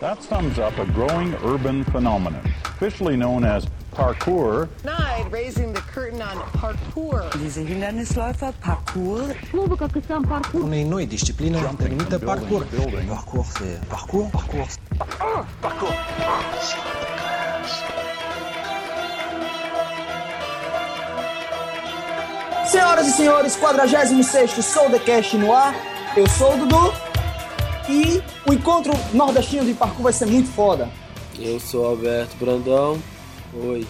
That sums up a growing urban phenomenon, officially known as parkour. Tonight, raising the curtain on parkour. Diese Hindernisläufer, Parkour. Unei noi discipline denumită parkour. Parkour. Senhoras e senhores, 46º Soldecast no ar. Eu sou o Dudu e o encontro nordestino de parkour vai ser muito foda. Eu sou Alberto Brandão. Oi.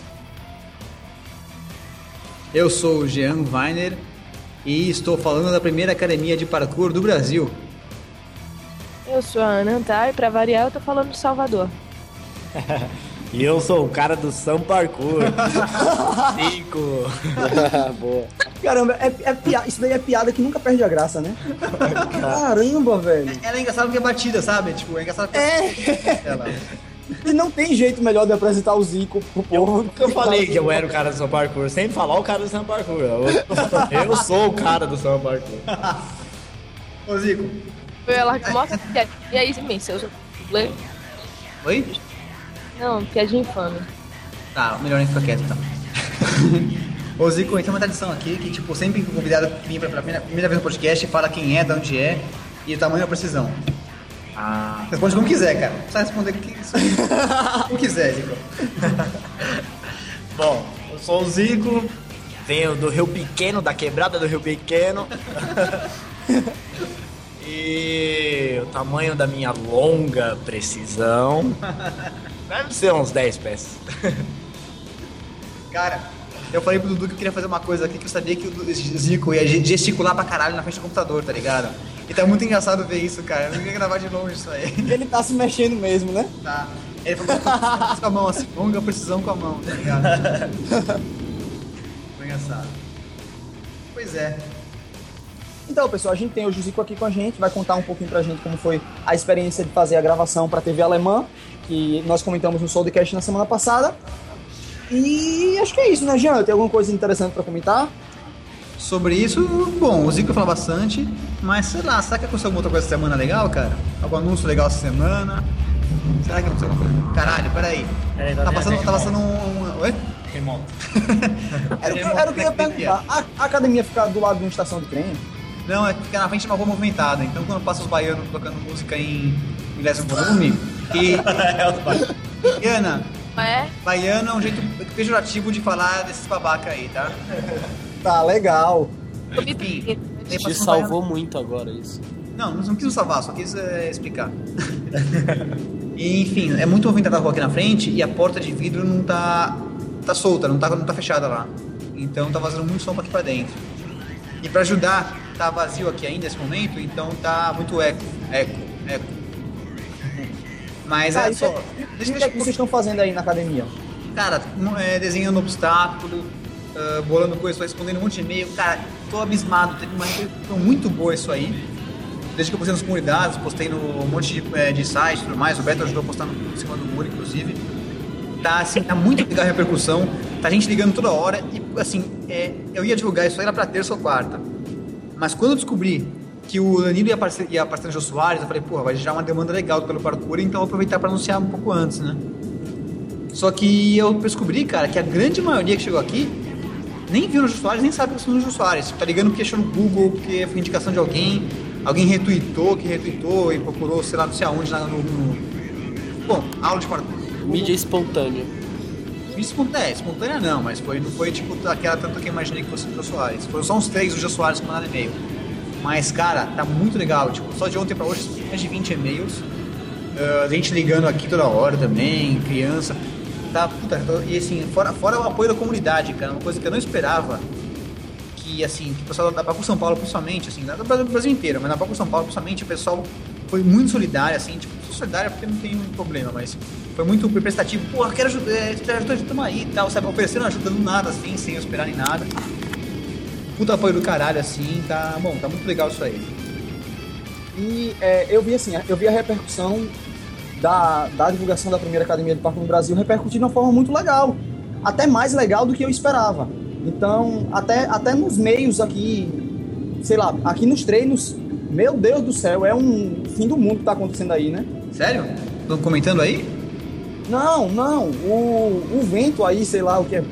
Eu sou o Jean Weiner e estou falando da primeira academia de parkour do Brasil. Eu sou a Ana Antar e pra variar eu tô falando de Salvador. E eu sou o cara do Sam Parkour. 5. Boa. Caramba, isso daí é piada que nunca perde a graça, né? Caramba, velho. Ela é engraçada porque é batida, sabe? Tipo, é engraçada porque ela... E não tem jeito melhor de apresentar o Zico pro povo. Eu falei que eu era o cara do Sam Parkour, sem falar o cara do Sam Parkour. Eu sou o cara do Sam Parkour. Ô, Zico. Eu largo mostra e aí, sim, seus... Oi? Não, piadinha infame. Tá, melhor nem ficar quieto, então. Ô, Zico, tem uma tradição aqui que, tipo, sempre que o convidado vem pela primeira vez no podcast, fala quem é, de onde é e o tamanho da precisão. Responde como quiser, cara. Não precisa responder como quiser, Zico. Bom, eu sou o Zico, venho do Rio Pequeno, da quebrada do Rio Pequeno. E o tamanho da minha longa precisão deve ser uns 10 pés. Cara, eu falei pro Dudu que eu queria fazer uma coisa aqui que eu sabia que o Zico ia gesticular pra caralho na frente do computador, tá ligado? E tá muito engraçado ver isso, cara. Eu não ia gravar de longe isso aí. Ele tá se mexendo mesmo, né? Tá. Ele falou com a mão assim, longa precisão com a mão, tá ligado? Foi engraçado. Pois é. Então, pessoal, a gente tem hoje o Zico aqui com a gente, vai contar um pouquinho pra gente como foi a experiência de fazer a gravação pra TV alemã, que nós comentamos no Soldcast na semana passada. E acho que é isso, né, Jean? Tem alguma coisa interessante pra comentar? Sobre isso, bom, o Zico fala bastante, mas sei lá, será que aconteceu alguma outra coisa essa semana legal, cara? Algum anúncio legal essa semana? Será que aconteceu alguma coisa? Caralho, peraí. Tá passando um... Oi? Remoto. Era o que eu ia perguntar. A academia fica do lado de uma estação de trem? Não, é que fica na frente de uma rua movimentada. Então quando passa os baianos tocando música em décimo volume e... Ana, baiano é um jeito pejorativo de falar desses babaca aí, tá? Tá, legal. Enfim, Te salvou muito agora isso. Não quis nos salvar, só quis explicar. E, enfim, é muito movimentada a rua aqui na frente e a porta de vidro não tá solta, não tá fechada lá. Então tá vazando muito som pra aqui pra dentro. E pra ajudar, tá vazio aqui ainda nesse momento, então tá muito eco. Mas é só... O que é que vocês estão fazendo aí na academia? Cara, desenhando obstáculo, bolando coisas, respondendo um monte de e-mail. Cara, tô abismado, teve uma repercussão muito boa isso aí. Desde que eu postei nas comunidades, postei no um monte de sites e tudo mais, o Beto ajudou a postar em cima do muro, inclusive. Tá, assim, tá muito legal a repercussão, tá gente ligando toda hora e, assim, eu ia divulgar isso aí era pra terça ou quarta. Mas quando eu descobri que o Danilo ia aparecer no Jô Soares, eu falei, porra, vai gerar uma demanda legal pelo parkour, então eu vou aproveitar pra anunciar um pouco antes, né? Só que eu descobri, cara, que a grande maioria que chegou aqui nem viu no Jô Soares, nem sabe que eu sou no Jô Soares. Tá ligando porque achou no Google, porque foi indicação de alguém retweetou e procurou, sei lá, não sei aonde, Bom, aula de parkour. Mídia espontânea. Espontânea não, mas não foi tipo aquela tanto que eu imaginei que fosse do Jô Soares. Foram só uns 3 do Jô Soares que mandaram e-mail. Mas, cara, tá muito legal. Tipo, só de ontem pra hoje, mais de 20 e-mails. Gente ligando aqui toda hora também, criança. Tá, puta, e assim, fora o apoio da comunidade, cara, uma coisa que eu não esperava. Que, assim, que o pessoal da Parkour São Paulo, principalmente, assim, do Brasil inteiro, mas na Parkour São Paulo, principalmente, o pessoal foi muito solidário, assim, tipo, sou solidário porque não tem problema, mas foi muito prestativo. Pô, eu quero ajudar, tamo aí e tal, sabe? Ofereceram ajuda do nada, assim, sem eu esperar nem nada. Puta apoio do caralho, assim, tá muito legal isso aí. E eu vi a repercussão da divulgação da primeira academia de parkour no Brasil repercutir de uma forma muito legal. Até mais legal do que eu esperava. Então, até nos meios aqui, sei lá, aqui nos treinos, meu Deus do céu, é um fim do mundo que tá acontecendo aí, né? Sério? Estão comentando aí? Não. O vento aí, sei lá o que é.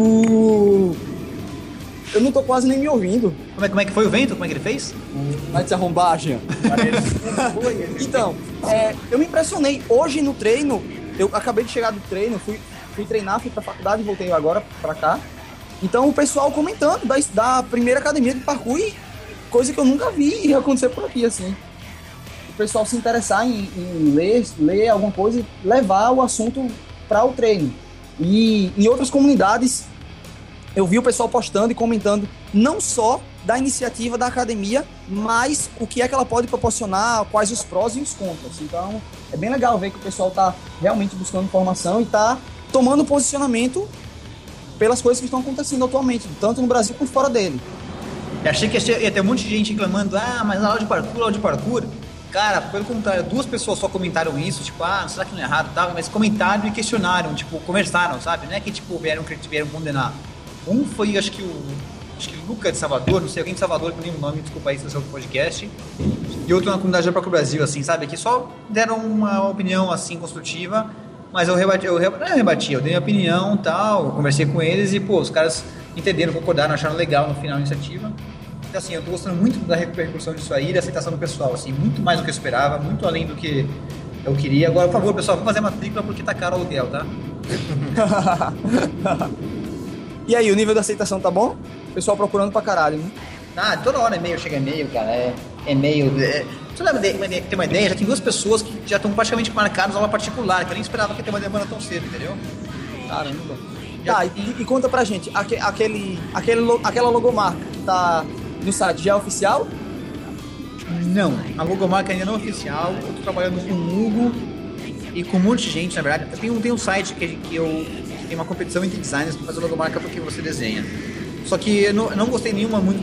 Eu não tô quase nem me ouvindo. Como é que foi o vento? Como é que ele fez? Vai te arrombar, Jean. Então, eu me impressionei. Hoje no treino, eu acabei de chegar do treino, fui treinar, fui pra faculdade e voltei agora pra cá. Então o pessoal comentando da primeira academia de parkour, coisa que eu nunca vi acontecer por aqui, assim. O pessoal se interessar em ler alguma coisa e levar o assunto para o treino. E em outras comunidades, eu vi o pessoal postando e comentando não só da iniciativa da academia, mas o que é que ela pode proporcionar, quais os prós e os contras. Então, é bem legal ver que o pessoal está realmente buscando informação e está tomando posicionamento pelas coisas que estão acontecendo atualmente, tanto no Brasil quanto fora dele. Eu achei que ia ter um monte de gente reclamando, mas aula de parkour. Cara, pelo contrário, 2 pessoas só comentaram isso, tipo, será que não é errado, tá? Mas comentaram e questionaram, tipo, conversaram, sabe? Não é que, tipo, vieram condenar. Um foi, acho que o Lucas de Salvador, não sei, alguém de Salvador, que não lembro o nome, desculpa aí se não sei o podcast. E outro na comunidade do Parkour Brasil, assim, sabe? Que só deram uma opinião, assim, construtiva, mas eu dei minha opinião e tal, eu conversei com eles e, pô, os caras entenderam, concordaram, acharam legal no final a iniciativa. Então, assim, eu tô gostando muito da repercussão disso aí, da aceitação do pessoal, assim, muito mais do que eu esperava, muito além do que eu queria. Agora, por favor, pessoal, vamos fazer matrícula porque tá caro o aluguel, tá? E aí, o nível da aceitação tá bom? O pessoal procurando pra caralho, né? Toda hora chega e-mail, cara, e-mail. Você leva ter uma ideia, já tem 2 pessoas que já estão praticamente marcadas aula particular, que eu nem esperava que ia ter uma demanda tão cedo, entendeu? Caramba. Tá, e conta pra gente, aquela logomarca que tá no site já é oficial? Não, a logomarca ainda não é oficial. Eu tô trabalhando com o Hugo e com um monte de gente, na verdade. Tem um site que tem uma competição entre designers para fazer logomarca porque você desenha. Só que eu não gostei nenhuma muito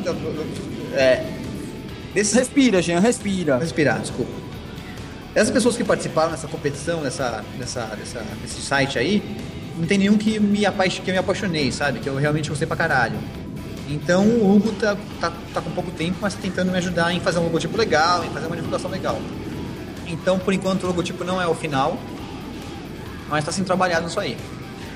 Respira, Jean, respira. Respirar, desculpa. Essas pessoas que participaram dessa competição, desse site aí, não tem nenhum que eu me apaixonei, sabe? Que eu realmente gostei pra caralho. Então o Hugo tá com pouco tempo, mas tá tentando me ajudar em fazer um logotipo legal, em fazer uma divulgação legal. Então, por enquanto, o logotipo não é o final, mas tá sendo trabalhado nisso aí.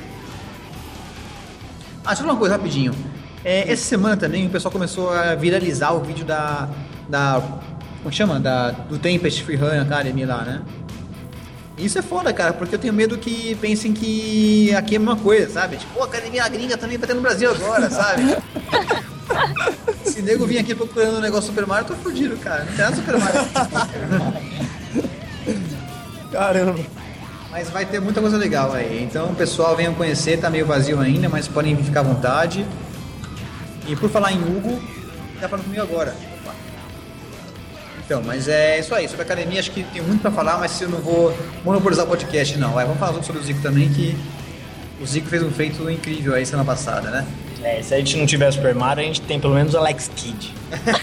Deixa eu falar uma coisa rapidinho. Essa semana também o pessoal começou a viralizar o vídeo como chama? Do Tempest Freerun Academy lá, né? Isso é foda, cara, porque eu tenho medo que pensem que aqui é a mesma coisa, sabe? Tipo, a academia gringa também vai ter no Brasil agora, sabe? Se nego vir aqui procurando um negócio Super Mario, eu tô fudido, cara. Não tem nada Super Mario. Caramba. Mas vai ter muita coisa legal aí. Então, pessoal, venham conhecer, tá meio vazio ainda, mas podem ficar à vontade. E por falar em Hugo, tá falando comigo agora. Então, mas é isso aí. Sobre a academia, acho que tem muito pra falar, mas eu não vou monopolizar o podcast, não. Vamos falar sobre o Zico também, que o Zico fez um feito incrível aí semana passada, né? Se a gente não tiver Super Mario, a gente tem pelo menos o Alex Kidd.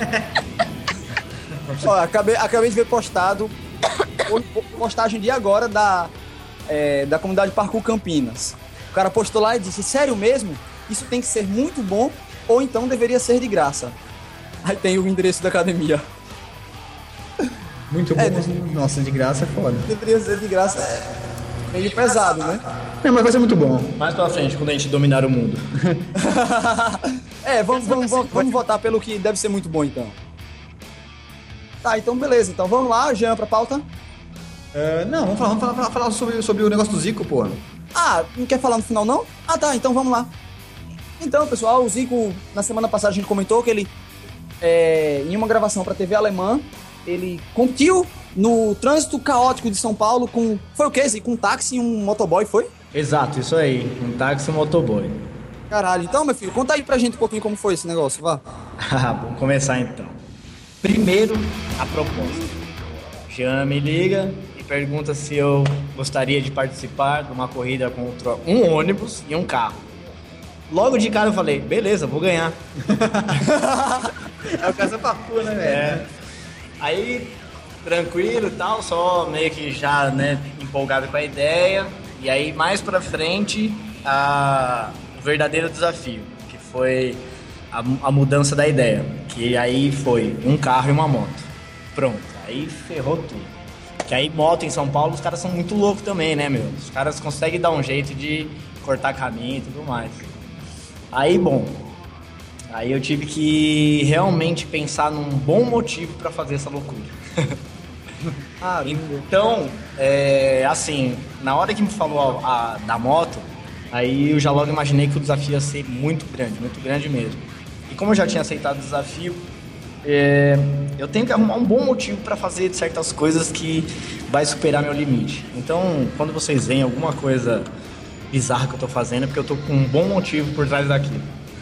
Ó, acabei de ver postagem de agora da comunidade Parkour Campinas. O cara postou lá e disse, sério mesmo? Isso tem que ser muito bom ou então deveria ser de graça. Aí tem o endereço da academia. Muito bom, nossa, de graça é foda. Deveria ser de graça, meio pesado, né? Mas vai ser muito bom. Mais pra frente, quando a gente dominar o mundo. Vamos votar pelo que deve ser muito bom, então. Tá, então beleza. Então vamos lá, Jean, pra pauta. Não, vamos falar sobre o negócio do Zico, pô. Não quer falar no final, não? Tá, então vamos lá. Então, pessoal, o Zico, na semana passada a gente comentou que ele, em uma gravação pra TV alemã, ele competiu no trânsito caótico de São Paulo com... Foi o quê, Zico? Um táxi e um motoboy, foi? Exato, isso aí. Um táxi e um motoboy. Caralho. Então, meu filho, conta aí pra gente um pouquinho como foi esse negócio, vá. Vamos começar então. Primeiro, a proposta. Jean me liga e pergunta se eu gostaria de participar de uma corrida contra um ônibus e um carro. Logo de cara eu falei, beleza, vou ganhar. É o caso parkour, né, velho? Aí, tranquilo e tal, só meio que já, né, empolgado com a ideia. E aí, mais pra frente, o verdadeiro desafio, que foi a mudança da ideia. Que aí foi um carro e uma moto. Pronto, aí ferrou tudo. Que aí moto em São Paulo, os caras são muito loucos também, né, meu? Os caras conseguem dar um jeito de cortar caminho e tudo mais. Aí, bom, aí eu tive que realmente pensar num bom motivo pra fazer essa loucura. Então, assim, na hora que me falou da moto, aí eu já logo imaginei que o desafio ia ser muito grande mesmo. E como eu já tinha aceitado o desafio, eu tenho que arrumar um bom motivo para fazer certas coisas que vai superar meu limite. Então, quando vocês veem alguma coisa bizarra que eu tô fazendo, é porque eu tô com um bom motivo por trás daquilo.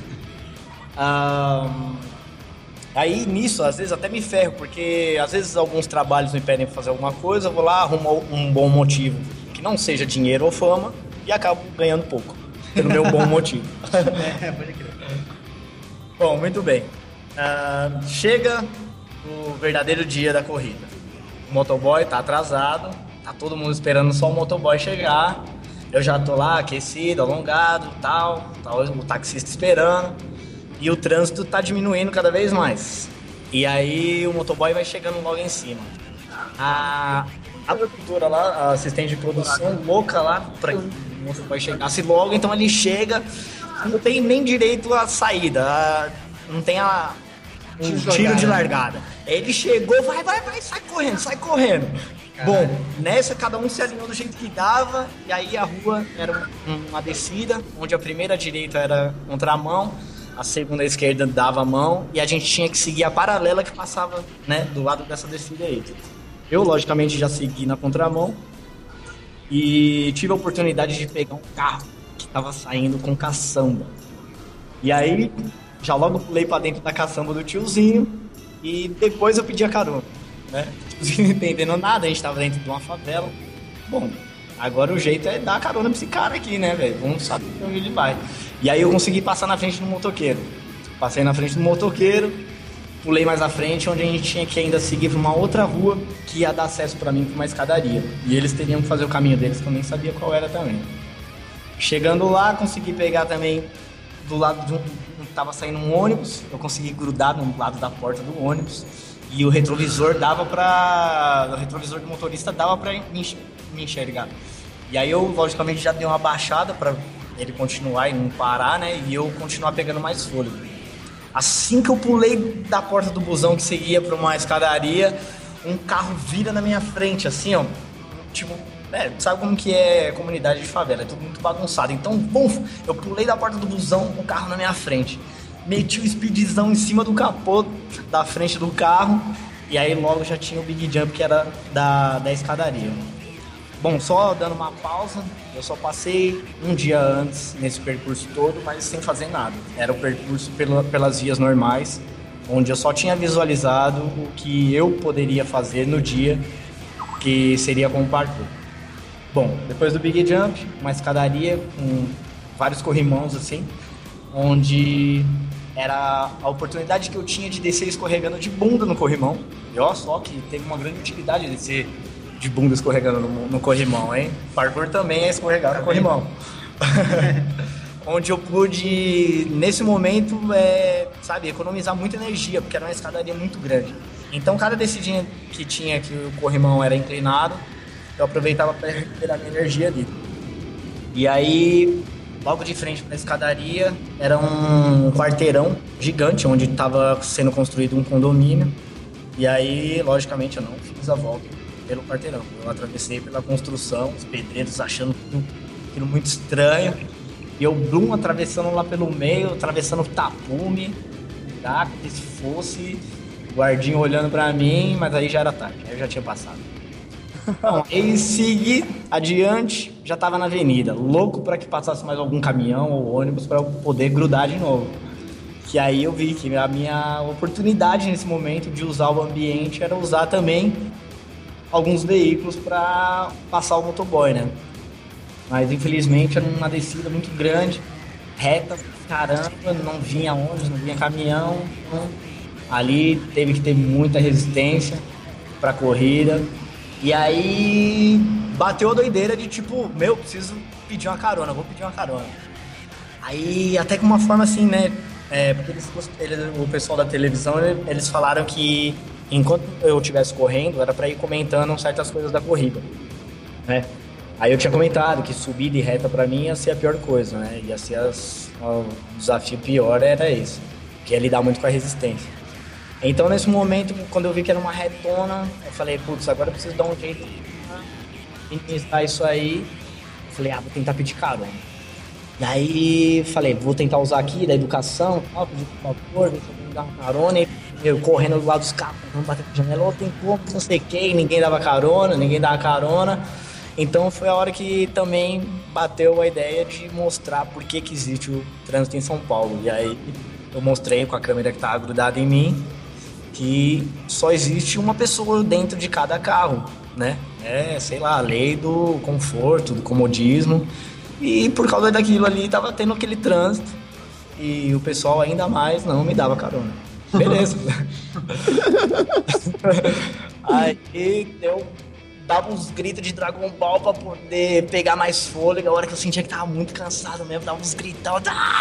Aí nisso, às vezes até me ferro, porque às vezes alguns trabalhos me pedem pra fazer alguma coisa, eu vou lá, arrumo um bom motivo que não seja dinheiro ou fama e acabo ganhando pouco, pelo meu bom motivo. Pode crer. Bom, muito bem. Chega o verdadeiro dia da corrida. O motoboy tá atrasado, tá todo mundo esperando só o motoboy chegar. Eu já tô lá aquecido, alongado, tal, o taxista esperando. E o trânsito tá diminuindo cada vez mais. E aí o motoboy vai chegando logo em cima. A produtora lá, a assistente de produção, louca lá, pra que o motoboy chegasse logo. Então ele chega, não tem nem direito à saída, não tem um tiro de largada. Ele chegou, vai, sai correndo. Bom, nessa cada um se alinhou do jeito que dava. E aí a rua era uma descida, onde a primeira direita era contramão, a segunda à esquerda dava a mão, e a gente tinha que seguir a paralela que passava, né, do lado dessa descida aí. Eu, logicamente, já segui na contramão e tive a oportunidade de pegar um carro que estava saindo com caçamba. E aí, já logo pulei pra dentro da caçamba do tiozinho e depois eu pedi a carona, né? O tiozinho não entendendo nada, a gente tava dentro de uma favela. Bom, agora o jeito é dar carona pra esse cara aqui, né, velho? Vamos saber pra onde ele vai. E aí eu consegui passar na frente do motoqueiro. Passei na frente do motoqueiro, pulei mais à frente, onde a gente tinha que ainda seguir pra uma outra rua que ia dar acesso pra mim pra uma escadaria. E eles teriam que fazer o caminho deles, que eu nem sabia qual era também. Chegando lá, consegui pegar também do lado de tava saindo um ônibus, eu consegui grudar no lado da porta do ônibus e o retrovisor o retrovisor do motorista dava pra me enxergar. E aí eu, logicamente, já dei uma baixada pra ele continuar e não parar, né? E eu continuar pegando mais fôlego. Assim que eu pulei da porta do busão que seguia pra uma escadaria, um carro vira na minha frente, assim, ó. Tipo, sabe como que é comunidade de favela? É tudo muito bagunçado. Então, bom, eu pulei da porta do busão, o carro na minha frente. Meti o speedzão em cima do capô da frente do carro. E aí logo já tinha o Big Jump, que era da escadaria. Bom, só dando uma pausa, eu só passei um dia antes nesse percurso todo, mas sem fazer nada. Era o percurso pelas vias normais, onde eu só tinha visualizado o que eu poderia fazer no dia, que seria com o parkour. Bom, depois do Big Jump, uma escadaria com vários corrimãos assim, onde era a oportunidade que eu tinha de descer escorregando de bunda no corrimão. E ó, só que teve uma grande utilidade descer de bunda escorregando no corrimão, hein? Parkour também é escorregar no corrimão. Onde eu pude, nesse momento, economizar muita energia, porque era uma escadaria muito grande. Então, cada descidinha que tinha que o corrimão era inclinado, eu aproveitava para recuperar minha energia ali. E aí, logo de frente para a escadaria, era um quarteirão gigante, onde estava sendo construído um condomínio. E aí, logicamente, eu não fiz a volta pelo quarteirão. Eu atravessei pela construção, os pedreiros achando aquilo muito estranho. E eu, atravessando lá pelo meio, atravessando o tapume, buraco, que se fosse, o guardinho olhando pra mim, mas aí já era tarde, aí eu já tinha passado. Bom, aí segui adiante, já tava na avenida, louco pra que passasse mais algum caminhão ou ônibus pra eu poder grudar de novo. Que aí eu vi que a minha oportunidade nesse momento de usar o ambiente era usar também alguns veículos para passar o motoboy, né? Mas infelizmente era uma descida muito grande, reta, caramba, não vinha ônibus, não vinha caminhão. Então, ali teve que ter muita resistência para a corrida. E aí bateu a doideira de tipo, preciso pedir uma carona, vou pedir uma carona. Aí até com uma forma assim, né? Porque o pessoal da televisão, eles falaram que enquanto eu estivesse correndo, era para ir comentando certas coisas da corrida, né? Aí eu tinha comentado que subida e reta para mim ia ser a pior coisa, né? Ia ser o desafio pior era esse, que ia lidar muito com a resistência. Então, nesse momento, quando eu vi que era uma retona, eu falei, putz, agora eu preciso dar um jeito de iniciar isso aí. Eu falei, vou tentar pedir carona. E aí, falei, vou tentar usar aqui da educação, pedir por favor, ver se alguém me dá uma carona. E eu correndo do lado dos carros, batendo na janela, tem como, não sei quem, ninguém dava carona. Então, foi a hora que também bateu a ideia de mostrar por que existe o trânsito em São Paulo. E aí, eu mostrei com a câmera que estava grudada em mim, que só existe uma pessoa dentro de cada carro, né? Sei lá, a lei do conforto, do comodismo. E por causa daquilo ali, tava tendo aquele trânsito. E o pessoal ainda mais não me dava carona. Beleza. Aí eu dava uns gritos de Dragon Ball pra poder pegar mais fôlego. A hora que eu sentia que tava muito cansado mesmo, dava uns gritão.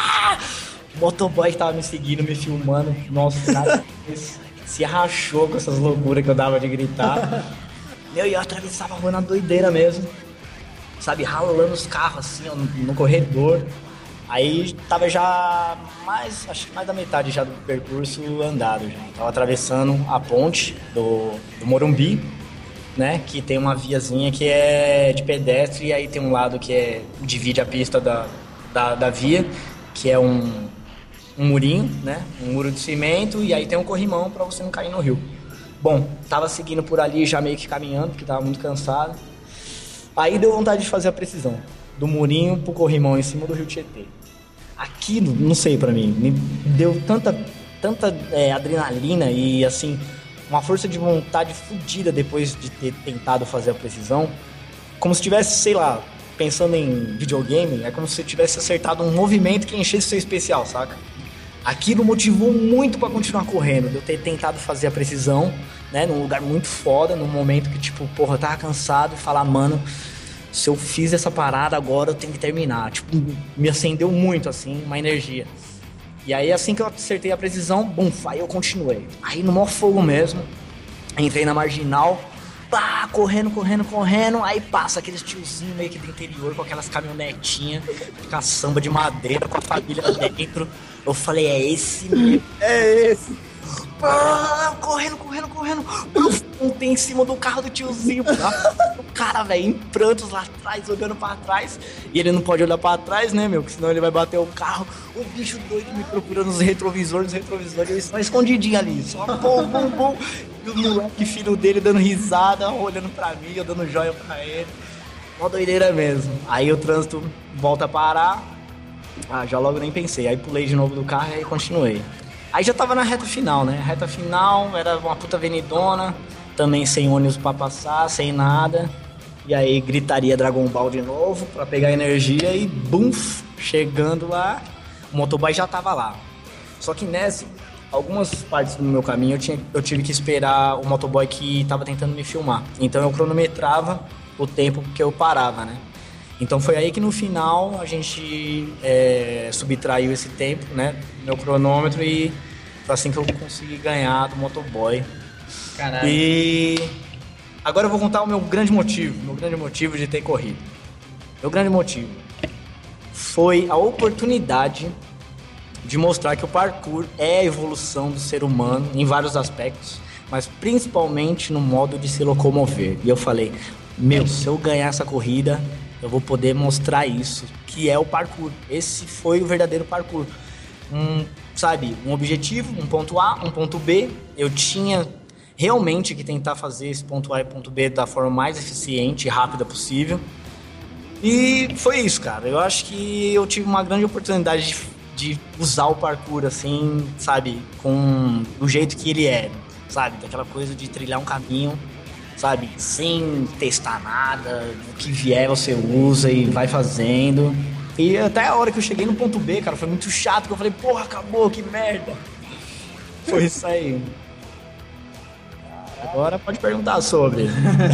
O motoboy que tava me seguindo, me filmando. Nossa, nada se rachou com essas loucuras que eu dava de gritar. E eu atravessava a rua na doideira mesmo, sabe, ralando os carros assim, ó, no corredor. Aí tava já acho que mais da metade já do percurso andado já. Tava atravessando a ponte do Morumbi, né, que tem uma viazinha que é de pedestre, e aí tem um lado que divide a pista da via, que é um murinho, né? Um muro de cimento, e aí tem um corrimão pra você não cair no rio. Bom, tava seguindo por ali já meio que caminhando, porque tava muito cansado. Aí deu vontade de fazer a precisão do murinho pro corrimão em cima do rio Tietê. Aquilo, não sei, pra mim, me deu tanta adrenalina e assim, uma força de vontade fodida depois de ter tentado fazer a precisão, como se tivesse, sei lá, pensando em videogame, é como se tivesse acertado um movimento que enchesse seu especial, saca? Aquilo motivou muito pra continuar correndo, de eu ter tentado fazer a precisão, né, num lugar muito foda, num momento que, tipo, porra, eu tava cansado e falar, mano, se eu fiz essa parada agora eu tenho que terminar. Tipo, me acendeu muito, assim, uma energia. E aí, assim que eu acertei a precisão, bum, aí eu continuei. Aí, no maior fogo mesmo, entrei na marginal, pá, correndo, aí passa aqueles tiozinhos meio que do interior com aquelas caminhonetinhas, com a samba de madeira, com a família dentro. Eu falei, é esse mesmo. É esse. Pá, correndo. Montei em cima do carro do tiozinho. O cara, velho, em prantos lá atrás, olhando pra trás. E ele não pode olhar pra trás, né, meu? Porque senão ele vai bater o carro. O bicho doido me procurando nos retrovisores. Eu só escondidinho ali. Só bum. E o moleque, filho dele, dando risada, olhando pra mim, eu dando joia pra ele. Uma doideira mesmo. Aí o trânsito volta a parar. Já logo nem pensei. Aí pulei de novo do carro e aí continuei. Aí já tava na reta final, né? Reta final, era uma puta avenidona, também sem ônibus pra passar, sem nada. E aí gritaria Dragon Ball de novo pra pegar energia e bum, chegando lá, o motoboy já tava lá. Só que nessa, algumas partes do meu caminho eu tive que esperar o motoboy que tava tentando me filmar. Então eu cronometrava o tempo que eu parava, né? Então foi aí que no final a gente subtraiu esse tempo, né, meu cronômetro, e foi assim que eu consegui ganhar do motoboy. Caralho. E agora eu vou contar o meu grande motivo de ter corrido. Meu grande motivo foi a oportunidade de mostrar que o parkour é a evolução do ser humano em vários aspectos, mas principalmente no modo de se locomover. E eu falei, se eu ganhar essa corrida, eu vou poder mostrar isso, que é o parkour. Esse foi o verdadeiro parkour. Um objetivo, um ponto A, um ponto B. Eu tinha realmente que tentar fazer esse ponto A e ponto B da forma mais eficiente e rápida possível. E foi isso, cara. Eu acho que eu tive uma grande oportunidade de usar o parkour, assim, sabe, do jeito que ele é, sabe? Daquela coisa de trilhar um caminho, sabe, sem testar nada, o que vier você usa e vai fazendo. E até a hora que eu cheguei no ponto B, cara, foi muito chato, que eu falei, porra, acabou, que merda. Foi isso aí. Agora pode perguntar sobre.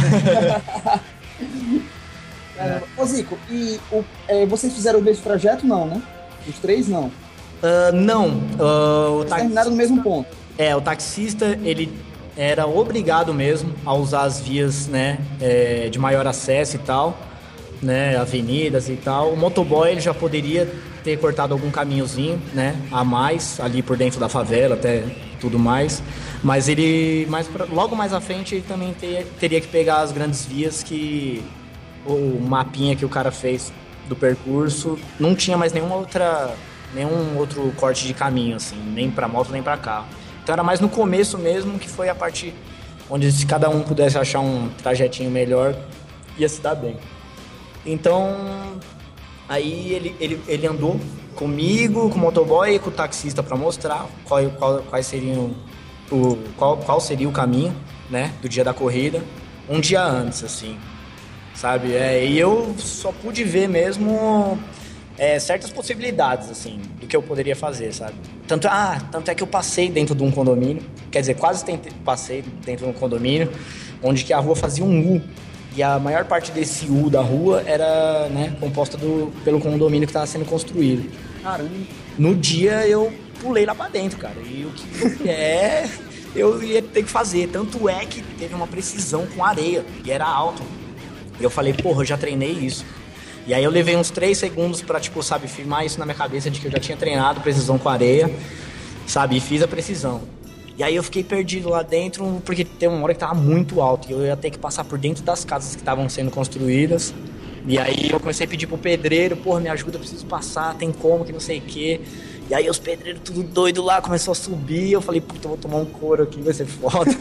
Ô Zico, e vocês fizeram o mesmo trajeto? Não, né? Os três, não? Não. Terminaram no mesmo ponto. O taxista, ele era obrigado mesmo a usar as vias, né, de maior acesso e tal, né, avenidas e tal. O motoboy ele já poderia ter cortado algum caminhozinho, né, a mais ali por dentro da favela, até tudo mais. Mas logo mais à frente ele também teria que pegar as grandes vias que o mapinha que o cara fez do percurso não tinha mais nenhum outro corte de caminho, assim, nem para moto nem para carro. Então era mais no começo mesmo, que foi a parte onde se cada um pudesse achar um trajetinho melhor, ia se dar bem. Então, aí ele andou comigo, com o motoboy e com o taxista para mostrar qual seria o caminho, né, do dia da corrida, um dia antes, assim, sabe? E eu só pude ver mesmo certas possibilidades, assim, do que eu poderia fazer, sabe? Tanto é que eu passei dentro de um condomínio, quer dizer, passei dentro de um condomínio, onde que a rua fazia um U, e a maior parte desse U da rua era, né, composta pelo condomínio que estava sendo construído. Caramba. No dia eu pulei lá pra dentro, cara, e o que eu ia ter que fazer, tanto é que teve uma precisão com areia, e era alto. E eu falei, porra, eu já treinei isso. E aí eu levei uns 3 segundos pra, tipo, sabe, firmar isso na minha cabeça de que eu já tinha treinado precisão com areia, sabe, e fiz a precisão. E aí eu fiquei perdido lá dentro, porque tem uma hora que tava muito alto, e eu ia ter que passar por dentro das casas que estavam sendo construídas. E aí eu comecei a pedir pro pedreiro, porra, me ajuda, eu preciso passar, tem como, que não sei o quê. E aí os pedreiros tudo doido lá, começou a subir, eu falei, puta, eu vou tomar um couro aqui, vai ser foda.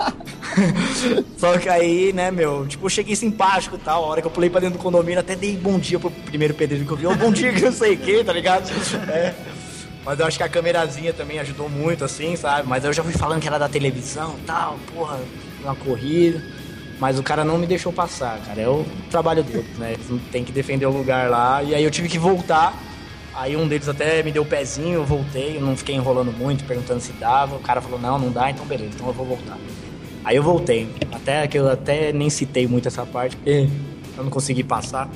Só que aí, né, tipo, eu cheguei simpático e tal, a hora que eu pulei pra dentro do condomínio, até dei bom dia pro primeiro pedreiro que eu vi, bom dia que não sei o que, tá ligado? Mas eu acho que a câmerazinha também ajudou muito, assim, sabe? Mas eu já fui falando que era da televisão e tal, porra, uma corrida. Mas o cara não me deixou passar, cara, é o trabalho dele, né? Eles tem que defender o lugar lá, e aí eu tive que voltar. Aí um deles até me deu o pezinho, eu voltei, eu não fiquei enrolando muito, perguntando se dava. O cara falou, não dá, então beleza, então eu vou voltar. Aí eu voltei, até que eu até nem citei muito essa parte, porque eu não consegui passar.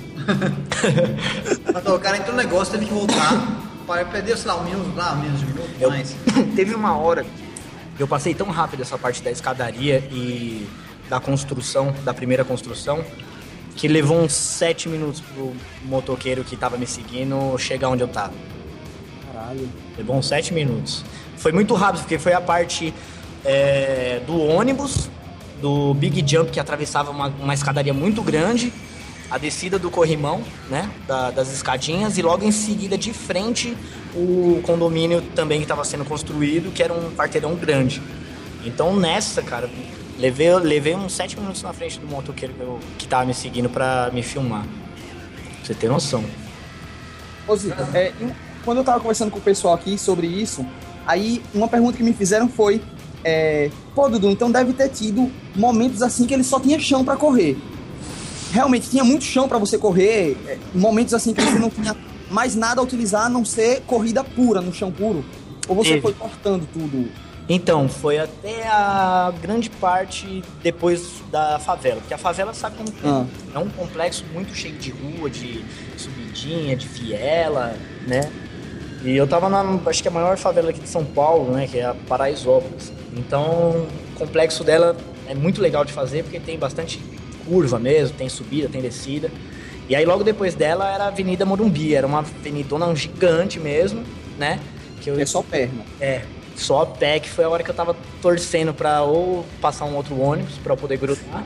Mas o cara entrou no negócio, teve que voltar, perdeu, sei lá, menos de um minuto, mais. Teve uma hora que eu passei tão rápido essa parte da escadaria e da construção, da primeira construção, que levou uns 7 minutos pro motoqueiro que tava me seguindo chegar onde eu tava. Caralho. Levou uns 7 minutos. Foi muito rápido, porque foi a parte do ônibus, do Big Jump, que atravessava uma escadaria muito grande, a descida do corrimão, né, das escadinhas, e logo em seguida, de frente, o condomínio também que estava sendo construído, que era um quarteirão grande. Então nessa, cara, levei uns 7 minutos na frente do motoqueiro que tava me seguindo pra me filmar. Pra você ter noção. Ô Zita, quando eu tava conversando com o pessoal aqui sobre isso, aí uma pergunta que me fizeram foi, pô, Dudu, então deve ter tido momentos assim que ele só tinha chão pra correr. Realmente tinha muito chão pra você correr, momentos assim que você não tinha mais nada a utilizar a não ser corrida pura, no chão puro? Ou você foi cortando tudo? Então, foi até a grande parte depois da favela. Porque a favela, sabe como é um complexo muito cheio de rua, de subidinha, de viela, né? E eu tava acho que a maior favela aqui de São Paulo, né? Que é a Paraisópolis. Então, o complexo dela é muito legal de fazer, porque tem bastante curva mesmo, tem subida, tem descida. E aí, logo depois dela, era a Avenida Morumbi. Era uma avenidona gigante mesmo, né? É só perna. Só a pé, que foi a hora que eu tava torcendo pra ou passar um outro ônibus pra eu poder grudar.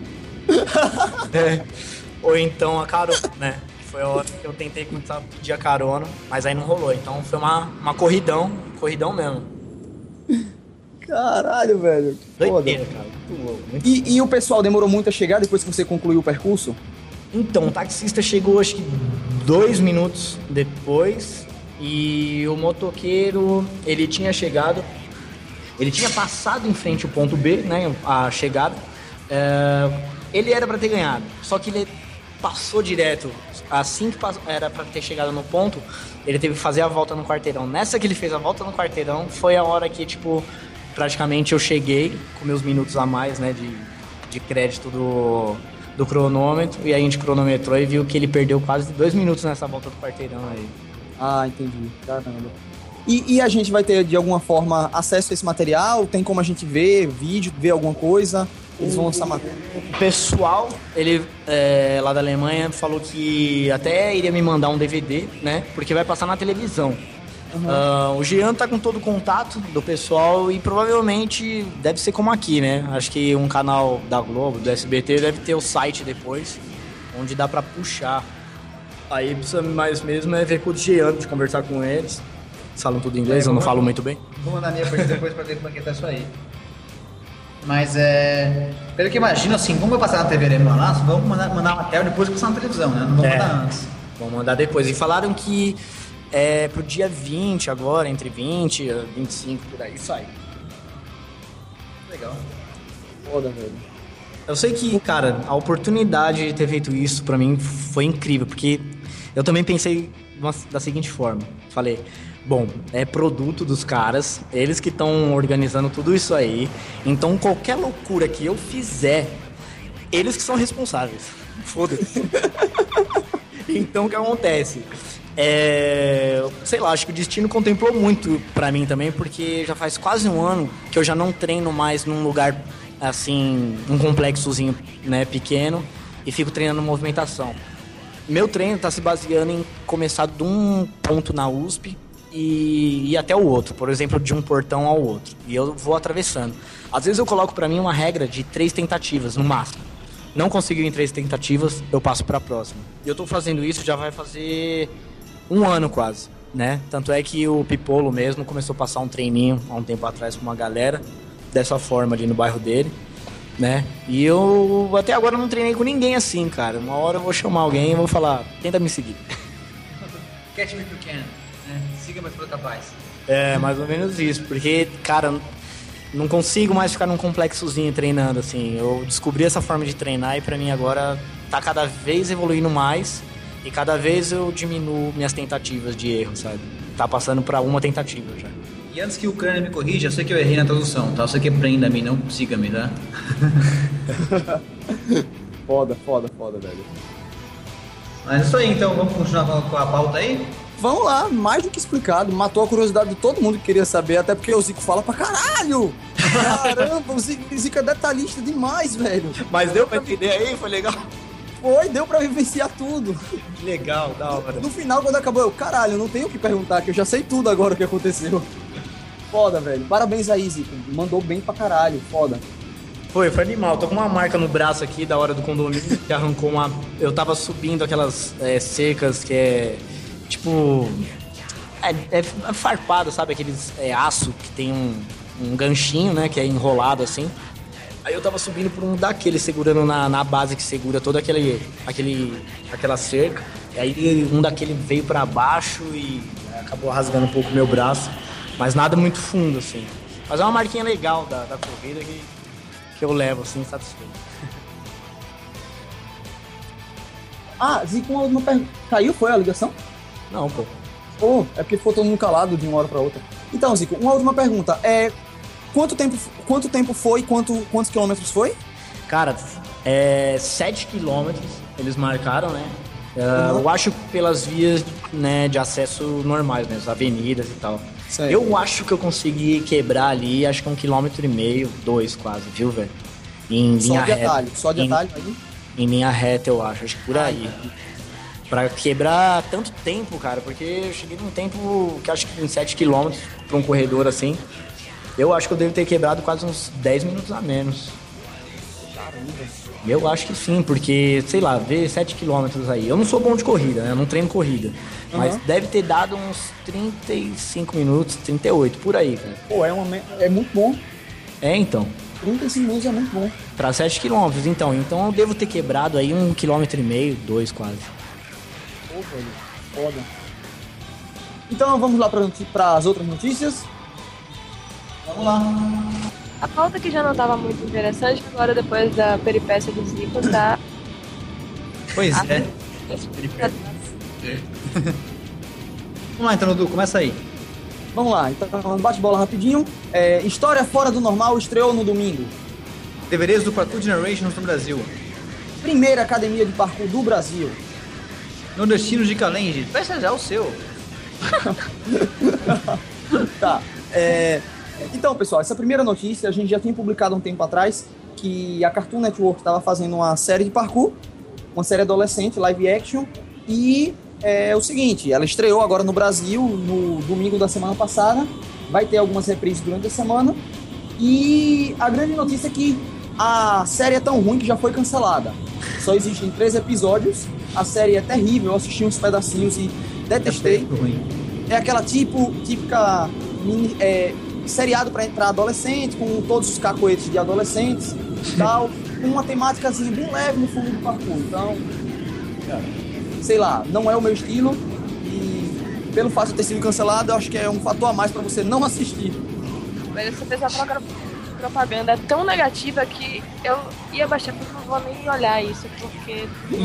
Ou então a carona, né? Foi a hora que eu tentei começar a pedir a carona, mas aí não rolou. Então foi uma corridão mesmo. Caralho, velho. Doideira, cara. Muito louco. E o pessoal demorou muito a chegar depois que você concluiu o percurso? Então, o taxista chegou acho que 2 minutos depois. E o motoqueiro, ele tinha chegado, ele tinha passado em frente ao ponto B, né, a chegada, ele era para ter ganhado, só que ele passou direto, assim que era para ter chegado no ponto, ele teve que fazer a volta no quarteirão. Nessa que ele fez a volta no quarteirão, foi a hora que, tipo, praticamente eu cheguei com meus minutos a mais, né, de crédito do cronômetro, e aí a gente cronometrou e viu que ele perdeu quase 2 minutos nessa volta do quarteirão aí. Ah, entendi. Caramba. E a gente vai ter, de alguma forma, acesso a esse material? Tem como a gente ver vídeo, ver alguma coisa? Eles vão lançar matéria. O pessoal, ele lá da Alemanha, falou que até iria me mandar um DVD, né? Porque vai passar na televisão. O Jean tá com todo o contato do pessoal e provavelmente deve ser como aqui, né? Acho que um canal da Globo, do SBT, deve ter o site depois, onde dá pra puxar. Aí precisa mais mesmo é ver com o Jean, de conversar com eles. Falam tudo em inglês, eu não falo muito bem. Vou mandar a minha pra depois pra ver como é que tá isso aí. Mas pelo que imagino, assim, como vai passar na TV alemã lá, vamos mandar a matéria depois que passar na televisão, né? Não vamos mandar antes. Vamos mandar depois. E falaram que pro dia 20 agora, entre 20 e 25, por aí, sai. Legal. Foda, velho. Eu sei que, cara, a oportunidade de ter feito isso pra mim foi incrível, porque eu também pensei da seguinte forma. Falei, bom, é produto dos caras, eles que estão organizando tudo isso aí, então qualquer loucura que eu fizer, eles que são responsáveis. Foda-se. Então o que acontece? Sei lá, acho que o destino contemplou muito pra mim também, porque já faz quase um ano que eu já não treino mais num lugar assim, um complexozinho, né, pequeno, e fico treinando movimentação. Meu treino tá se baseando em começar de um ponto na USP e ir até o outro, por exemplo, de um portão ao outro, e eu vou atravessando. Às vezes eu coloco pra mim uma regra de 3 tentativas no máximo. Não conseguiu em 3 tentativas, eu passo pra próxima. E eu tô fazendo isso, já vai fazer um ano quase, né? Tanto é que o Pipolo mesmo começou a passar um treininho há um tempo atrás com uma galera, dessa forma ali no bairro dele, né? E eu até agora não treinei com ninguém assim, cara. Uma hora eu vou chamar alguém e vou falar, tenta me seguir. Catch me if you can, né? Siga, mas for capaz. É, mais ou menos isso, porque, cara, não consigo mais ficar num complexozinho treinando, assim. Eu descobri essa forma de treinar e pra mim agora tá cada vez evoluindo mais e cada vez eu diminuo minhas tentativas de erro, sabe? Tá passando pra uma tentativa já. E antes que o crânio me corrija, eu sei que eu errei na tradução, tá? Eu sei que prenda-me, não siga-me, tá? Foda, velho. Mas isso aí, então, vamos continuar com a pauta aí? Vamos lá, mais do que explicado. Matou a curiosidade de todo mundo que queria saber, até porque o Zico fala pra caralho! Caramba, o Zico é detalhista demais, velho. Mas deu pra entender aí? Foi legal? Foi, deu pra vivenciar tudo. Que legal, da hora. No final, quando acabou, eu, caralho, eu não tenho o que perguntar, que eu já sei tudo agora o que aconteceu. Foda, velho. Parabéns aí, Zico. Mandou bem pra caralho, foda. Foi animal. Tô com uma marca no braço aqui da hora do condomínio que arrancou uma... Eu tava subindo aquelas cercas que é... Tipo... É farpado, sabe? Aqueles aço que tem um ganchinho, né? Que é enrolado assim. Aí eu tava subindo por um daqueles, segurando na base que segura toda aquela cerca. E aí um daquele veio pra baixo e acabou rasgando um pouco o meu braço. Mas nada muito fundo, assim. Mas é uma marquinha legal da corrida que eu levo, assim, satisfeito. Ah, Zico, uma última pergunta. Caiu, foi a ligação? Não, pô. Oh, é porque ficou todo mundo calado de uma hora pra outra. Então, Zico, uma última pergunta. Quanto tempo foi? Quantos quilômetros foi? Cara, 7 quilômetros eles marcaram, né? Eu acho pelas vias, né, de acesso normais mesmo, avenidas e tal. Certo. Eu acho que eu consegui quebrar ali, acho que 1,5 km, 2 quase, viu, velho? Em linha reta. Só de atalho aí? Em linha reta, eu acho que por aí. Pra quebrar tanto tempo, cara, porque eu cheguei num tempo que acho que em 7 km pra um corredor assim, eu acho que eu devo ter quebrado quase uns 10 minutos a menos. Caramba. Eu acho que sim, porque, sei lá, ver 7 km aí. Eu não sou bom de corrida, né? Eu não treino corrida. Mas deve ter dado uns 35 minutos, 38, por aí, cara. Pô, é muito bom. Então. 35 minutos é muito bom. Pra 7 km, então. Então eu devo ter quebrado aí 1,5 km, 2 quase. Pô, velho, foda. Então vamos lá para as outras notícias. Vamos lá. A pauta que já não estava muito interessante, agora depois da peripécia do Zico, tá... Pois é. Vamos lá então, Dudu, começa aí. Vamos lá, então bate-bola rapidinho. História Fora do Normal estreou no domingo. Deveres do Parkour Generations no Brasil. Primeira academia de parkour do Brasil. Nordestinos de Calenji. Peça já o seu. Tá. Então, pessoal, essa primeira notícia a gente já tinha publicado um tempo atrás que a Cartoon Network estava fazendo uma série de parkour, uma série adolescente, live action, e é o seguinte, ela estreou agora no Brasil no domingo da semana passada, vai ter algumas reprises durante a semana, e a grande notícia é que a série é tão ruim que já foi cancelada. Só existem 3 episódios, a série é terrível, eu assisti uns pedacinhos e detestei. É aquela típica seriado para adolescente, com todos os cacoetes de adolescentes e tal, com uma temáticazinha bem leve no fundo do parkour. Então, sei lá, não é o meu estilo e pelo fato de ter sido cancelado, eu acho que é um fator a mais para você não assistir. Mas você fez a propaganda é tão negativa que eu ia baixar porque não vou nem olhar isso, porque...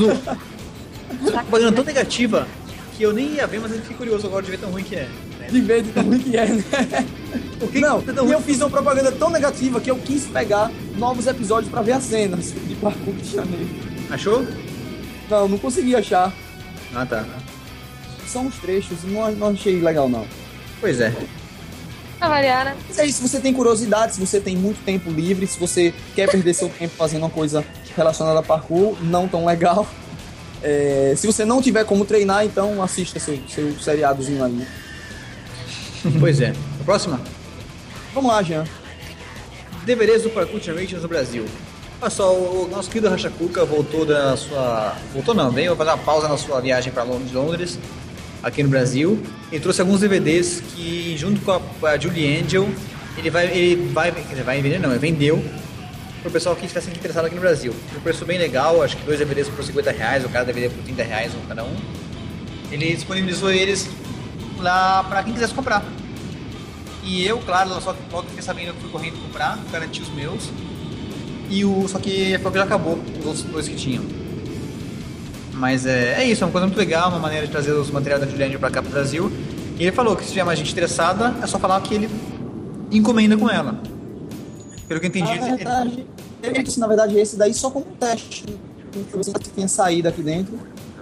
Propaganda tão negativa que eu nem ia ver, mas eu fiquei curioso agora de ver tão ruim que é. De ver de tão ruim que é, né? Não, e eu fiz uma propaganda tão negativa que eu quis pegar novos episódios pra ver as cenas de parkour que tinha nele. Achou? Não consegui achar. Ah, tá. São uns trechos, não achei legal, não. Pois é. Pra variar, né? Mas é isso, se você tem curiosidade, se você tem muito tempo livre, se você quer perder seu tempo fazendo uma coisa relacionada a parkour, não tão legal. Se você não tiver como treinar, então assista seu seriadozinho aí. Pois é. A próxima? Vamos lá, Jean. DVDs do Parkour Generations no Brasil. Olha só, o nosso querido Racha Cuca voltou da sua... Voltou não, veio fazer uma pausa na sua viagem para Londres, aqui no Brasil. Ele trouxe alguns DVDs que, junto com a Julie Angel, ele vai vender, não, ele vendeu pro pessoal que estivesse interessado aqui no Brasil. Um preço bem legal, acho que 2 DVDs por R$50, o cada DVD por R$30 cada um. Ele disponibilizou eles lá pra quem quisesse comprar. E eu, claro, só logo fiquei sabendo, eu fui correndo comprar, garanti os meus. Só que já acabou os outros 2 que tinham. Mas é isso, é uma coisa muito legal, uma maneira de trazer os materiais da Juliane pra cá pro Brasil. E ele falou que se tiver mais gente interessada, é só falar que ele encomenda com ela. Pelo que eu entendi... Na verdade, esse daí só como um teste. Você tinha saído aqui dentro.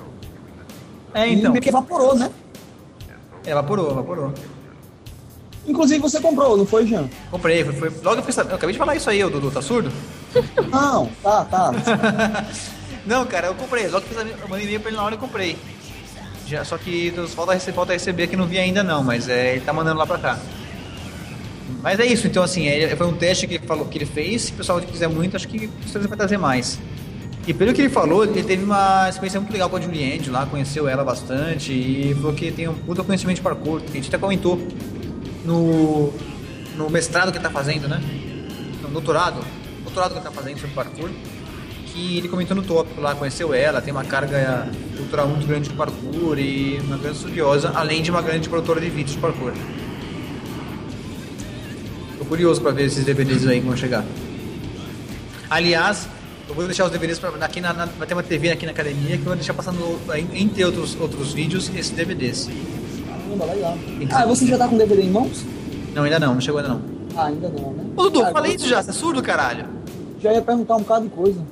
Então. E meio que evaporou, né? Evaporou. Inclusive você comprou, não foi, Jean? Comprei, foi logo eu fiquei sabendo. Eu acabei de falar isso aí, Dudu, tá surdo? Não, tá. Não, cara, eu comprei, logo que eu mandei e-mail pra ele na hora e comprei. Só que falta receber que não vi ainda não, mas ele tá mandando lá pra cá. Mas é isso, então assim, foi um teste que ele falou que ele fez, se o pessoal quiser muito, acho que você vai trazer mais. E pelo que ele falou, ele teve uma experiência muito legal com a Julie Angel lá, conheceu ela bastante e falou que tem um puta conhecimento de parkour, que a gente até comentou no mestrado que ele tá fazendo, né? No doutorado que ele tá fazendo sobre parkour, que ele comentou no tópico lá, conheceu ela, tem uma carga cultural muito grande de parkour e uma grande estudiosa, além de uma grande produtora de vídeos de parkour. Tô curioso pra ver esses DVDs aí que vão chegar. Aliás, eu vou deixar os DVDs vai ter uma TV aqui na academia que eu vou deixar passando, entre outros vídeos, esses DVDs. Legal. Você já tá com DVD em mãos? Não, ainda não chegou ainda não. Ainda não, né? Ô, Dudu, falei isso já, você é surdo, caralho? Já ia perguntar um bocado de coisa.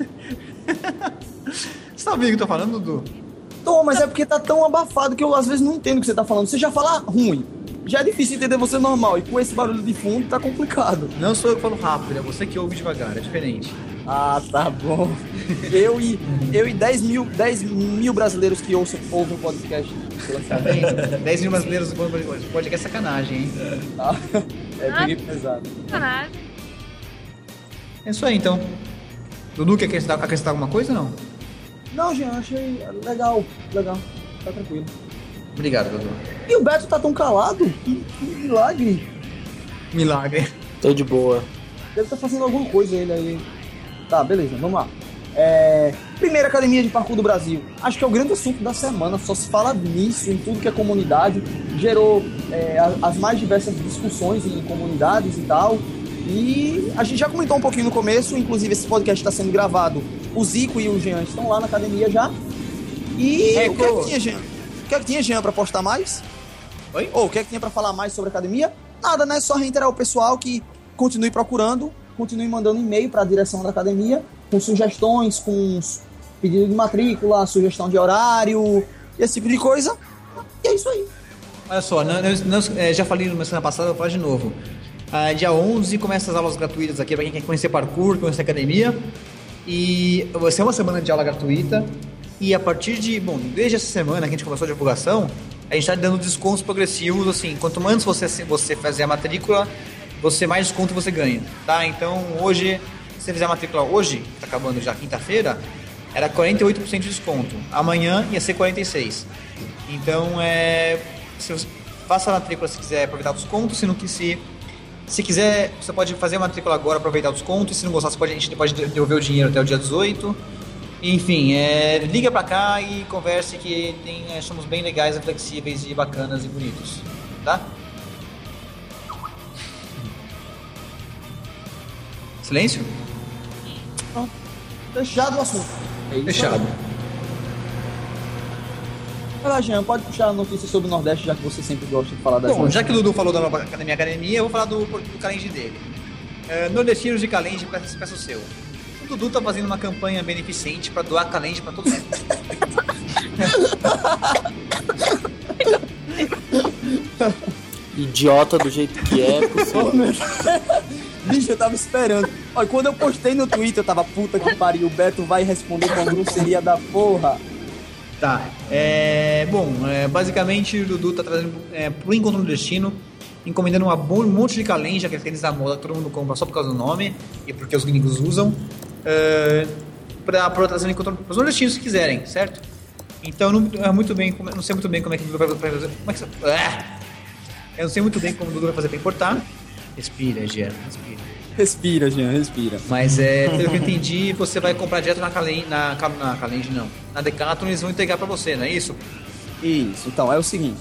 Você tá ouvindo o que eu tô falando, Dudu? Tô, mas é porque tá tão abafado que eu às vezes não entendo o que você tá falando. Você já fala ruim. Já é difícil entender você normal. E com esse barulho de fundo tá complicado. Não sou eu que falo rápido, é você que ouve devagar, é diferente. Ah, tá bom. Eu e 10 mil brasileiros que ouvem o podcast. 10 mil brasileiros no podcast é sacanagem, hein? Bem pesado. Sacanagem. É isso aí, então. Dudu, quer acrescentar alguma coisa ou não? Não, Jean, achei legal. Tá tranquilo. Obrigado, Dudu. E o Beto tá tão calado? Que milagre. Tô de boa. Deve estar fazendo alguma coisa ele aí. Tá, beleza, vamos lá. Primeira academia de parkour do Brasil. Acho que é o grande assunto da semana. Só se fala nisso em tudo que é comunidade. Gerou as mais diversas discussões em comunidades e tal. E a gente já comentou um pouquinho no começo. Inclusive esse podcast está sendo gravado. O Zico e o Jean estão lá na academia já. E o que é que tinha, Jean? O que é que tinha, Jean, pra postar mais? Oi? O que é que tinha pra falar mais sobre a academia? Nada, né? Só reiterar o pessoal que continue procurando, continue mandando e-mail para a direção da academia com sugestões, com pedido de matrícula, sugestão de horário, esse tipo de coisa. E é isso aí. Olha só, já falei na semana passada, vou falar de novo. Dia 11 começa as aulas gratuitas aqui para quem quer conhecer parkour, conhecer academia. E vai ser uma semana de aula gratuita. E a partir desde essa semana que a gente começou a divulgação, a gente está dando descontos progressivos, assim, quanto antes você fazer a matrícula, mais desconto você ganha, tá? Então hoje, se você fizer a matrícula hoje, tá acabando já quinta-feira, era 48% de desconto. Amanhã ia ser 46%. Então, se você faça a matrícula se quiser aproveitar o desconto, se quiser, você pode fazer a matrícula agora, aproveitar o desconto, e se não gostar, a gente pode devolver o dinheiro até o dia 18. Enfim, liga pra cá e converse que somos bem legais, flexíveis e bacanas e bonitos, tá? Silêncio? Não. Fechado o assunto. Fechado. Vai lá, Jean, pode puxar a notícia sobre o Nordeste, já que você sempre gosta de falar das Bom, já que o Dudu falou da nova academia, eu vou falar do challenge dele. Nordestinos de challenge, peça o seu. O Dudu tá fazendo uma campanha beneficente pra doar challenge pra todo mundo. Idiota do jeito que é. Bicho, eu tava esperando. Olha, quando eu postei no Twitter, eu tava, puta que pariu, o Beto vai responder com a grosseria da porra. Tá, basicamente o Dudu tá trazendo pro Encontro no Destino, encomendando um monte de challenge, aqueles tênis da moda que todo mundo compra só por causa do nome e porque os gringos usam, pra trazer um encontro pros nordestinos se quiserem, certo? Então, não sei muito bem como é que o Dudu vai fazer. Eu não sei muito bem como o Dudu vai fazer pra importar. Respira, Jean, respira. Respira, Jean, respira. Mas pelo que eu entendi, você vai comprar direto na Decathlon e eles vão entregar pra você, não é isso? Isso, então, é o seguinte,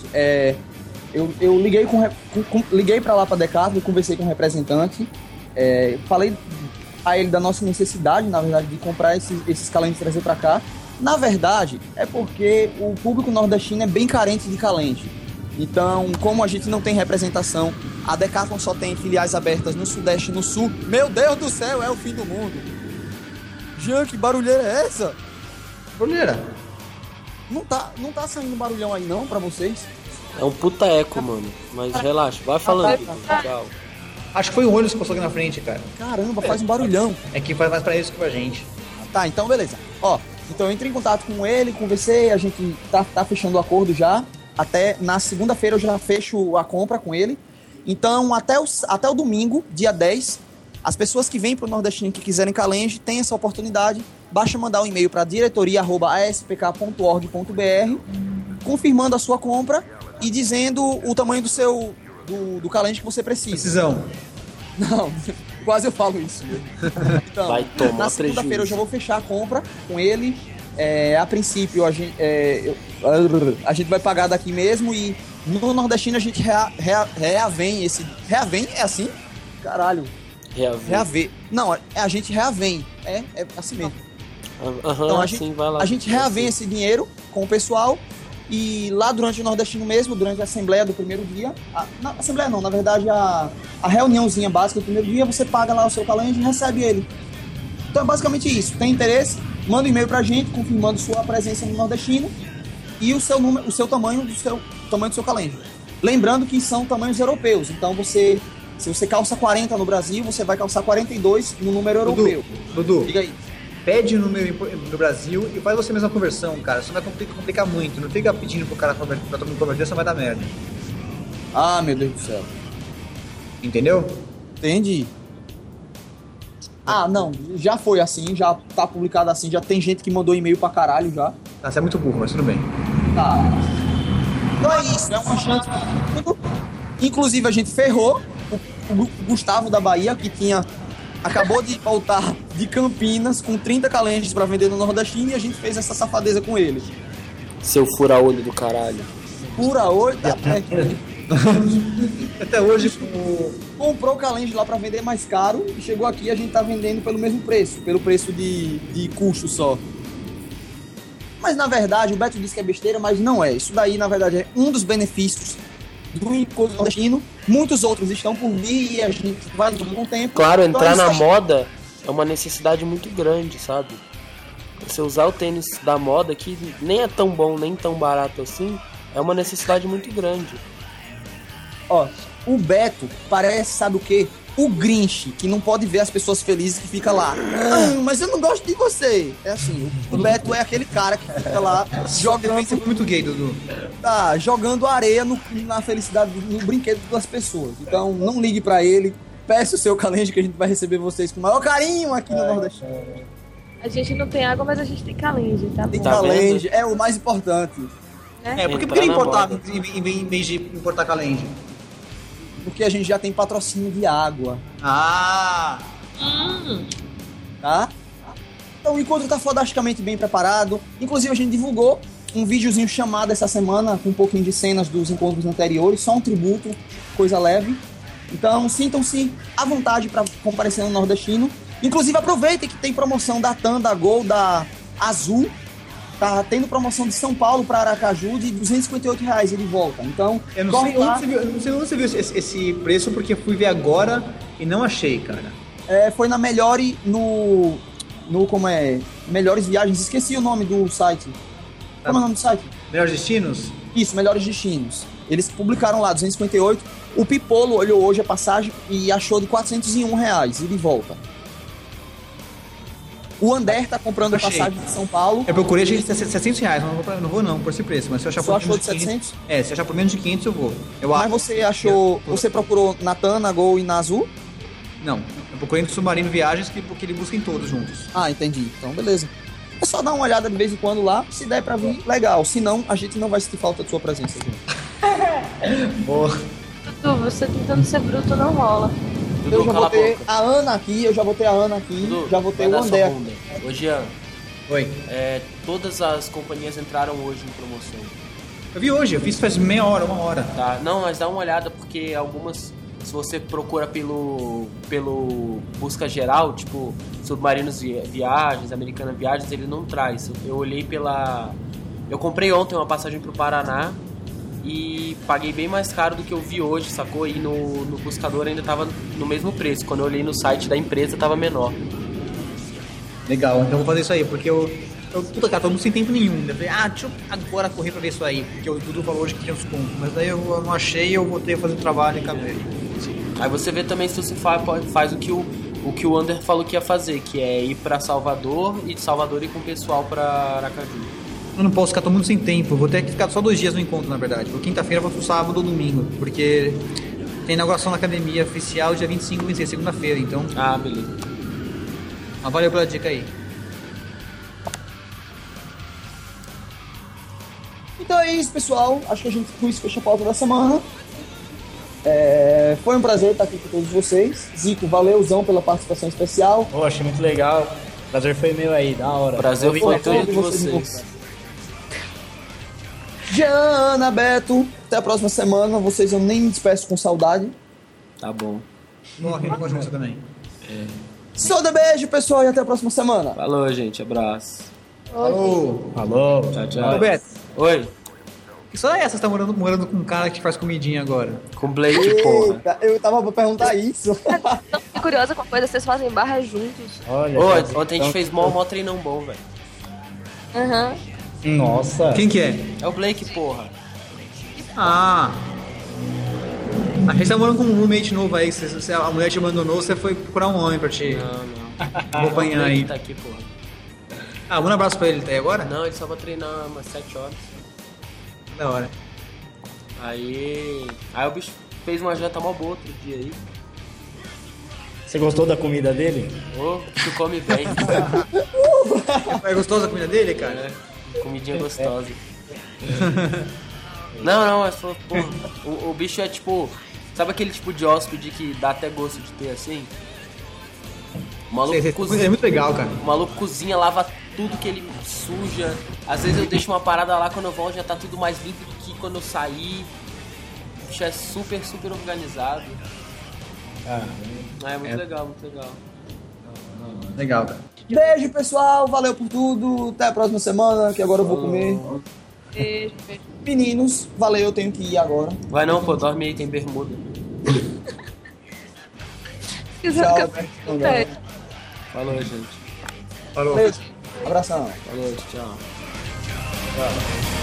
eu liguei pra lá pra Decathlon, conversei com o representante, falei a ele da nossa necessidade, na verdade, de comprar esses calentes e trazer pra cá. Na verdade, é porque o público nordestino é bem carente de calente. Então, como a gente não tem representação, a Decathlon só tem filiais abertas no Sudeste e no Sul. Meu Deus do céu, é o fim do mundo. Jean, que barulheira é essa? Barulheira? Não tá saindo barulhão aí não, pra vocês? É um puta eco, mano. Mas relaxa, vai falando. Tchau. Acho que foi o ônibus que passou aqui na frente, cara. Caramba, faz um barulhão. É que faz mais pra isso que pra gente. Tá, então beleza. Então eu entrei em contato com ele, conversei, a gente tá fechando o acordo já. Até na segunda-feira eu já fecho a compra com ele. Então, até o domingo, dia 10, as pessoas que vêm pro Nordestino que quiserem challenge, tem essa oportunidade. Basta mandar um e-mail para diretoria@aspk.org.br confirmando a sua compra e dizendo o tamanho do seu do challenge que você precisa. Precisão. Não, quase eu falo isso. Então, vai tomar na segunda-feira eu já vou fechar a compra com ele. A princípio a gente vai pagar daqui mesmo e no Nordestino a gente reavém esse... Reavém? É assim? Caralho. Reavê. Não, a gente reavém. É assim mesmo. Então a gente reavém esse dinheiro com o pessoal e lá durante o Nordestino mesmo, durante a assembleia do primeiro dia... assembleia não, na verdade a reuniãozinha básica do primeiro dia, você paga lá o seu challenge e recebe ele. Então é basicamente isso. Tem interesse? Manda um e-mail pra gente confirmando sua presença no Nordestino e o seu tamanho do seu challenge. Lembrando que são tamanhos europeus, então se você calça 40 no Brasil, você vai calçar 42 no número europeu. Dudu, diga aí. Pede o número no Brasil e faz você mesma a conversão, cara. Isso não vai complicar muito. Não fica pedindo pro cara pra todo mundo converter, só vai dar merda. Ah, meu Deus do céu. Entendeu? Entendi. Ah, não, já foi assim, já tá publicado assim, já tem gente que mandou e-mail pra caralho já. Você é muito burro, mas tudo bem. Tá. Então é isso, é uma chance. Inclusive a gente ferrou o Gustavo da Bahia, que acabou de voltar de Campinas com 30 challenges pra vender no Nordestino e a gente fez essa safadeza com ele. Seu fura-olho do caralho. Fura-olho? Tá perto. Até hoje comprou o challenge lá pra vender mais caro e chegou aqui e a gente tá vendendo pelo mesmo preço, pelo preço de custo só. Mas na verdade, o Beto disse que é besteira, mas não é. Isso daí na verdade é um dos benefícios do Encontro Nordestino. Muitos outros estão por vir e a gente vai com o tempo. Claro, entrar na moda é uma necessidade muito grande, sabe? Você usar o tênis da moda, que nem é tão bom, nem tão barato assim, é uma necessidade muito grande. Ó, o Beto parece, sabe o quê? O Grinch, que não pode ver as pessoas felizes, que fica lá. Mas eu não gosto de você. É assim, o Beto é aquele cara que fica lá jogando. Você foi muito gay, Dudu. Tá, jogando areia na felicidade, no brinquedo das pessoas. Então, não ligue pra ele. Peça o seu calenge que a gente vai receber vocês com o maior carinho aqui no Nordeste. A gente não tem água, mas a gente tem calenge, tá bom? Tem calenge, é o mais importante. Por que ele importava em vez de importar calenge? Porque a gente já tem patrocínio de água. Ah! Tá? Então o encontro tá fodasticamente bem preparado. Inclusive a gente divulgou um videozinho chamado essa semana, com um pouquinho de cenas dos encontros anteriores, só um tributo, coisa leve. Então sintam-se à vontade para comparecer no Nordestino. Inclusive aproveitem que tem promoção da TAM, da Gol, da Azul. Tá tendo promoção de São Paulo para Aracaju de R$258 ele volta. Então, eu não corre sei lá. Onde você viu esse preço, porque fui ver agora e não achei, cara. Foi na Melhore, como é? Melhores Viagens, esqueci o nome do site. Como é o nome do site? Melhores Destinos? Isso, Melhores Destinos. Eles publicaram lá, 258. O Pipolo olhou hoje a passagem e achou de R$401 ele volta. O Ander tá comprando passagem de São Paulo. Eu procurei, achei R$700, não vou não, por esse preço. Mas se eu achar Só por achou menos de 700? Se achar por menos de 500 eu vou. Mas você achou, você procurou na TAM, na Gol e na Azul? Não, eu procurei no Submarino Viagens, porque ele busca em todos juntos. Ah, entendi. Então, beleza. É só dar uma olhada de vez em quando lá, se der pra vir, legal. Se não, a gente não vai sentir falta de sua presença aqui. Boa. Dudu, você tentando ser bruto não rola. Dudu, Eu já cala botei a boca. a Ana aqui, Dudu, já botei vai o dar sua André. bunda. Ô, Jean, Oi. todas as companhias entraram hoje em promoção. Eu vi hoje, eu fiz faz meia hora, 1 hora. Tá, não, mas dá uma olhada, porque algumas, se você procura pelo busca geral, tipo Submarinos Viagens, Americana Viagens, ele não traz. Eu olhei eu comprei ontem uma passagem pro Paraná e paguei bem mais caro do que eu vi hoje, sacou? E no buscador ainda tava no mesmo preço. Quando eu olhei no site da empresa, tava menor. Legal, então eu vou fazer isso aí, porque puta, cara, tô muito sem tempo nenhum. Eu falei, deixa eu agora correr pra ver isso aí, porque o Dudu falou hoje que tinha os pontos. Mas daí eu não achei, eu voltei a fazer o trabalho e acabei. Aí você vê também se você faz o que o Ander falou que ia fazer, que é ir pra Salvador e de Salvador ir com o pessoal pra Aracaju. Eu não posso ficar, tô muito sem tempo. Vou ter que ficar só 2 dias no encontro, na verdade. Por quinta-feira, vou pro sábado ou domingo. Porque tem inauguração na academia oficial dia 25 e 26, segunda-feira, então. Ah, beleza. Mas valeu pela dica aí. Então é isso, pessoal. Acho que a gente com isso fecha a pauta da semana. Foi um prazer estar aqui com todos vocês. Zico, valeuzão pela participação especial. Achei muito legal. Prazer foi meu aí, da hora. Prazer foi todo de vocês. Giana, Beto, até a próxima semana. Vocês eu nem me despeço com saudade. Tá bom. Bom, aqui com você também. Só de beijo, pessoal, e até a próxima semana. Falou, gente. Abraço. Falou. Falou. Tchau, tchau. Ô, Beto, Oi. que só é essa? Você tá morando com um cara que faz comidinha agora? Com Blake, porra. Eita, eu tava pra perguntar isso. Tô curiosa com a coisa, vocês fazem barra juntos. Olha. Ontem a gente fez mó treinão bom, velho. Aham. Nossa. Quem que é? É o Blake, porra. A gente tá morando com um roommate novo aí. Se a mulher te abandonou, você foi procurar um homem pra te acompanhar aí. Tá aqui, porra. Manda um abraço pra ele, tá aí agora? Não, ele só vai treinar umas 7 horas. Da hora. Aí o bicho fez uma janta mó boa outro dia aí. Você gostou da comida dele? Tu come bem. É gostosa a comida dele, cara? Comidinha gostosa. Não, mas pô, o bicho é tipo... Sabe aquele tipo de hóspede que dá até gosto de ter assim? O maluco cozinha, é muito legal, cara. O maluco cozinha, lava tudo que ele suja. Às vezes eu deixo uma parada lá, quando eu volto já tá tudo mais limpo do que quando eu saí. O bicho é super organizado. É muito legal, muito legal. Legal, cara. Beijo, pessoal. Valeu por tudo. Até a próxima semana, que agora eu vou comer. Beijo. Meninos, valeu, eu tenho que ir agora. Vai não, pô, dorme aí, tem bermuda. Tchau. Falou, gente. Falou. Beijo. Abração. Falou, tchau.